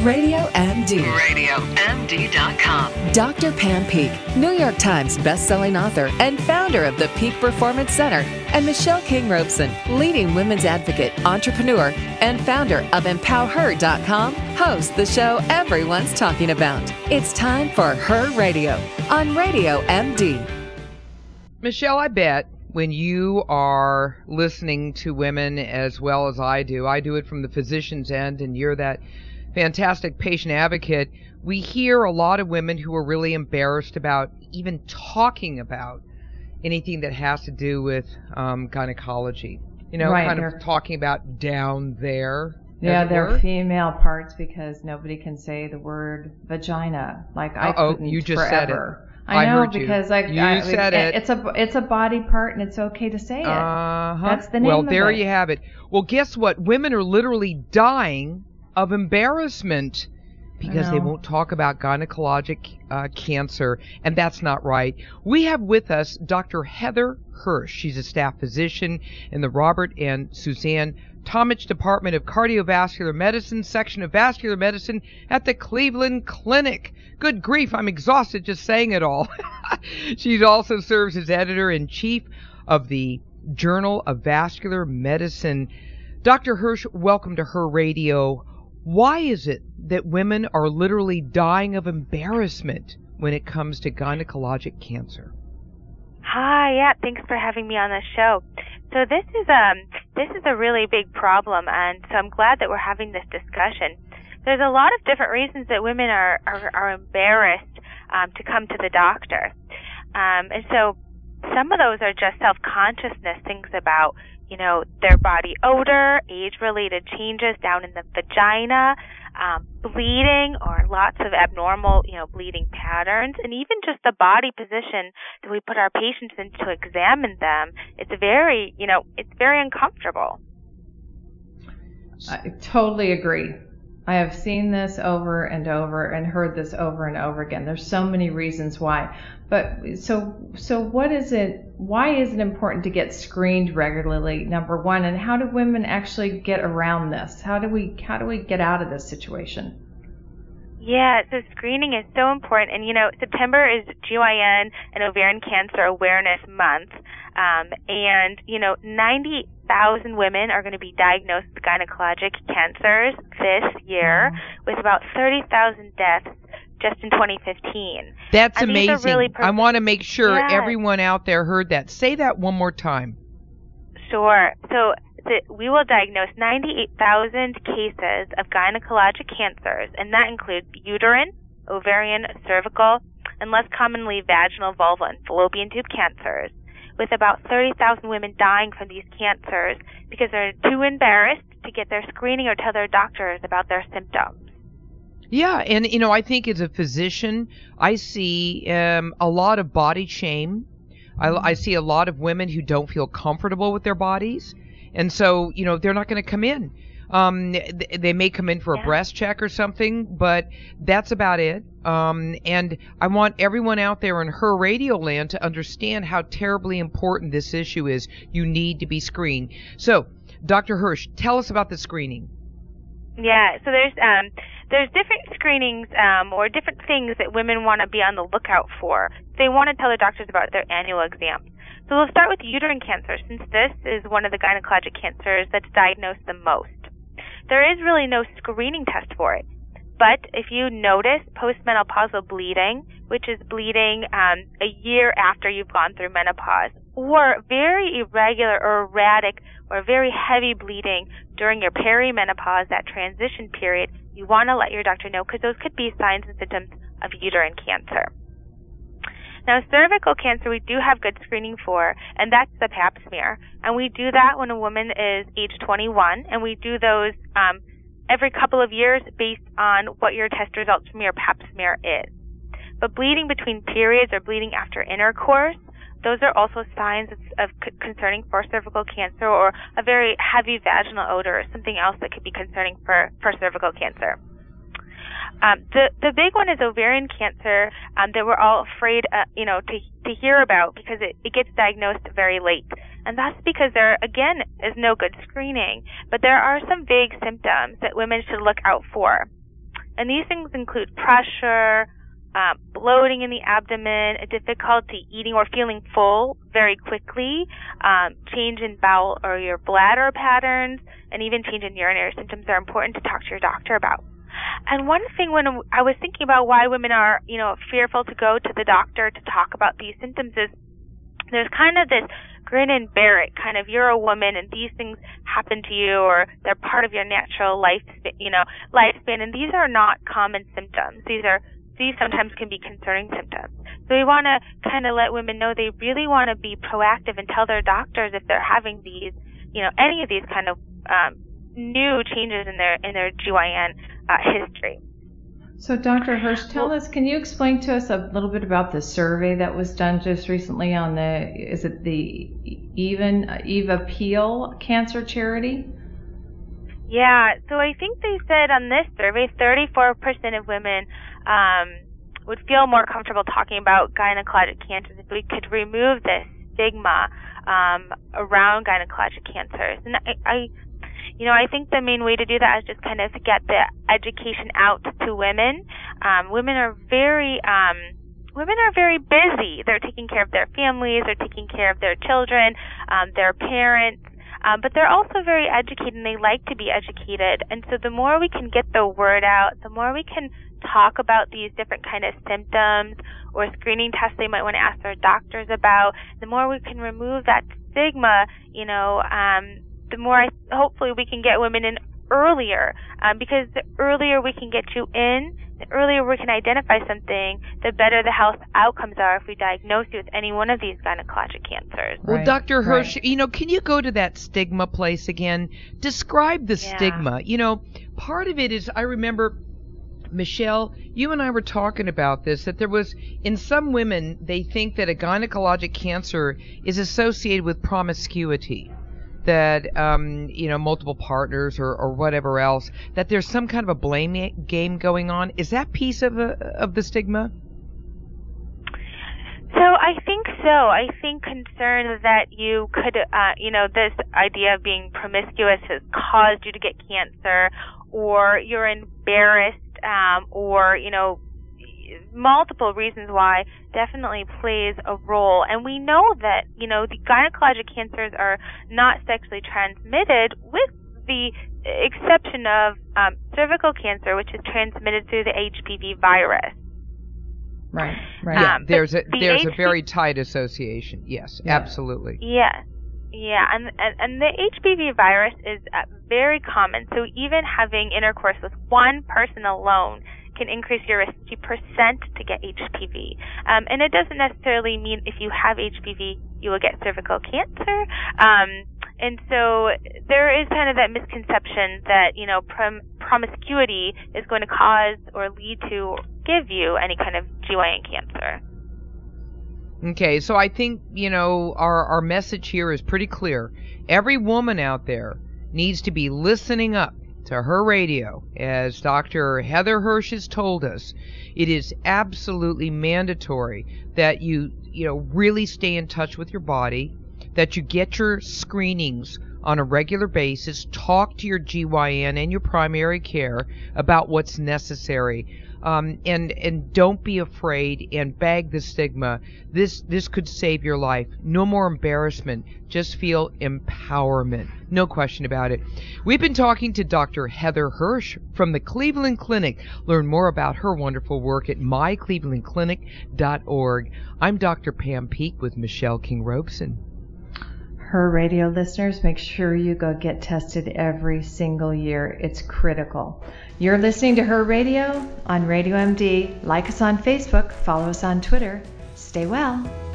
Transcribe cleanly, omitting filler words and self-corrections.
Radio MD. RadioMD.com. Dr. Pam Peak, New York Times bestselling author and founder of the Peak Performance Center, and Michelle King Robeson, leading women's advocate, entrepreneur, and founder of EmpowerHer.com, host the show everyone's talking about. It's time for Her Radio on Radio MD. Michelle, I bet when you are listening to women as well as I do it from the physician's end, and you're that fantastic patient advocate, we hear a lot of women who are really embarrassed about even talking about anything that has to do with gynecology. You know, right, kind of talking about down there. Yeah, they're female parts because nobody can say the word vagina. Like I couldn't you just forever. said it. I know heard because you said it. It's a body part and it's okay to say it. That's the name well, of there it. you have it. Well, guess what? Women are literally dying of embarrassment because they won't talk about gynecologic cancer, and that's not right. We have with us Dr. Heather Hirsch. She's a staff physician in the Robert and Suzanne Tomich Department of Cardiovascular Medicine, Section of Vascular Medicine at the Cleveland Clinic. Good grief, I'm exhausted just saying it all. She also serves as editor-in-chief of the Journal of Vascular Medicine. Dr. Hirsch, welcome to Her Radio. Why is it that women are literally dying of embarrassment when it comes to gynecologic cancer? Hi, yeah, thanks for having me on the show. So this is a really big problem, and so I'm glad that we're having this discussion. There's a lot of different reasons that women are embarrassed to come to the doctor, and so some of those are just self-consciousness, things about their body odor, age-related changes down in the vagina, bleeding or lots of abnormal, bleeding patterns, and even just the body position that we put our patients in to examine them. It's very uncomfortable. I totally agree. I have seen this over and over and heard this over and over again. There's so many reasons why. But so what is it? Why is it important to get screened regularly? Number one, and how do women actually get around this? How do we get out of this situation? Yeah, so screening is so important. And, September is GYN and Ovarian Cancer Awareness Month. And 90,000 women are going to be diagnosed with gynecologic cancers this year, with about 30,000 deaths just in 2015. That's amazing. Really I want to make sure everyone out there heard that. Say that one more time. Sure. So we will diagnose 98,000 cases of gynecologic cancers, and that includes uterine, ovarian, cervical, and less commonly vaginal, vulva, and fallopian tube cancers, with about 30,000 women dying from these cancers because they're too embarrassed to get their screening or tell their doctors about their symptoms. Yeah, and I think as a physician, I see a lot of body shame. I see a lot of women who don't feel comfortable with their bodies, and so they're not going to come in. They may come in for a breast check or something, but that's about it. And I want everyone out there in Her Radio land to understand how terribly important this issue is. You need to be screened. So, Dr. Hirsch, tell us about the screening. Yeah, so there's different screenings or different things that women want to be on the lookout for. They want to tell their doctors about their annual exams. So we'll start with uterine cancer, since this is one of the gynecologic cancers that's diagnosed the most. There is really no screening test for it. But if you notice postmenopausal bleeding, which is bleeding a year after you've gone through menopause, or very irregular or erratic or very heavy bleeding during your perimenopause, that transition period, you want to let your doctor know, because those could be signs and symptoms of uterine cancer. Now, cervical cancer we do have good screening for, and that's the pap smear. And we do that when a woman is age 21, and we do those every couple of years based on what your test results from your pap smear is. But bleeding between periods or bleeding after intercourse, those are also signs of concerning for cervical cancer, or a very heavy vaginal odor or something else that could be concerning for cervical cancer. The big one is ovarian cancer that we're all afraid, to hear about, because it gets diagnosed very late. And that's because there, again, is no good screening. But there are some vague symptoms that women should look out for. And these things include pressure, bloating in the abdomen, a difficulty eating or feeling full very quickly, change in bowel or your bladder patterns, and even change in urinary symptoms are important to talk to your doctor about. And one thing when I was thinking about why women are, fearful to go to the doctor to talk about these symptoms is there's kind of this grin and bear it, kind of you're a woman and these things happen to you or they're part of your natural lifespan, and these are not common symptoms. These sometimes can be concerning symptoms. So we want to kind of let women know they really want to be proactive and tell their doctors if they're having these, any of these kind of new changes in their GYN history. So Dr. Hirsch, can you explain to us a little bit about the survey that was done just recently on the Eva Peel Cancer Charity? Yeah, so I think they said on this survey 34% of women would feel more comfortable talking about gynecologic cancers if we could remove this stigma around gynecologic cancers. And I think the main way to do that is just kind of to get the education out to women. Women are very busy. They're taking care of their families, they're taking care of their children, their parents, but they're also very educated and they like to be educated. And so the more we can get the word out, the more we can talk about these different kind of symptoms or screening tests they might want to ask their doctors about, the more we can remove that stigma, the more hopefully we can get women in earlier, because the earlier we can get you in, the earlier we can identify something, the better the health outcomes are if we diagnose you with any one of these gynecologic cancers. Well, Dr. Hirsch, can you go to that stigma place again? Describe the stigma. Part of it is, I remember, Michelle, you and I were talking about this, that there was, in some women, they think that a gynecologic cancer is associated with promiscuity. That, multiple partners or whatever else, that there's some kind of a blame game going on. Is that piece of the stigma? So I think so. I think concern that you could, this idea of being promiscuous has caused you to get cancer, or you're embarrassed, or, multiple reasons why definitely plays a role. And we know that, the gynecologic cancers are not sexually transmitted, with the exception of cervical cancer, which is transmitted through the HPV virus. Right. Yeah, there's a very tight association. Yes, yeah. Absolutely. Yeah. Yeah, and the HPV virus is very common. So even having intercourse with one person alone can increase your risk 2% to get HPV. And it doesn't necessarily mean if you have HPV, you will get cervical cancer. And so there is kind of that misconception that, promiscuity is going to cause or lead to or give you any kind of GYN cancer. Okay, so I think, our message here is pretty clear. Every woman out there needs to be listening up to her radio. As Dr. Heather Hirsch has told us, it is absolutely mandatory that you really stay in touch with your body, that you get your screenings on a regular basis, talk to your GYN and your primary care about what's necessary. And don't be afraid and bag the stigma. This could save your life. No more embarrassment. Just feel empowerment. No question about it. We've been talking to Dr. Heather Hirsch from the Cleveland Clinic. Learn more about her wonderful work at myclevelandclinic.org. I'm Dr. Pam Peek with Michelle King-Robeson. Her radio listeners, make sure you go get tested every single year. It's critical. You're listening to Her Radio on Radio MD. Like us on Facebook, follow us on Twitter. Stay well.